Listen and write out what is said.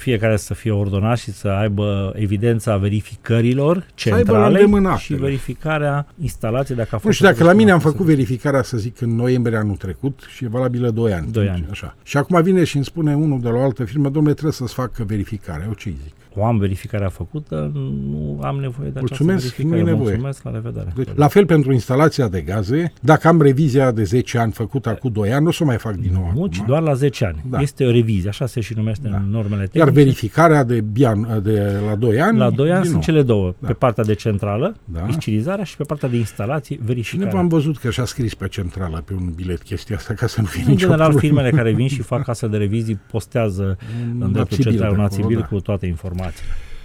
fiecare să fie ordonat și să aibă evidența verificărilor centrale și verificarea instalației dacă a fost. Nu știu, dacă la mine am făcut verificarea, să zic, în noiembrie anul trecut și e valabilă 2 ani. 2 ani. Așa. Și acum vine și îmi spune unul de la o altă firmă, domnule, trebuie să-ți facă verificarea. Eu ce-i zic? O am verificarea făcută, nu am nevoie de această verificare. Nu e nevoie. Mulțumesc, la revedere. Deci, la fel pentru instalația de gaze, dacă am revizia de 10 ani făcută acum 2 ani, nu o să o mai fac din nou. Nu, ci doar la 10 ani. Da. Este o revizie, așa se și numește în normele tehnice. Iar verificarea de la 2 ani? La 2 ani sunt cele două. Pe partea de centrală, iscilizarea, și pe partea de instalații, verificarea. Și nu am văzut că și-a scris pe centrală, pe un bilet, chestia asta, ca să nu fie nicio nicio problemă. În general, problemă. firmele care vin și fac astfel de revizii postează în dreptul central un ațibil cu toate informațiile.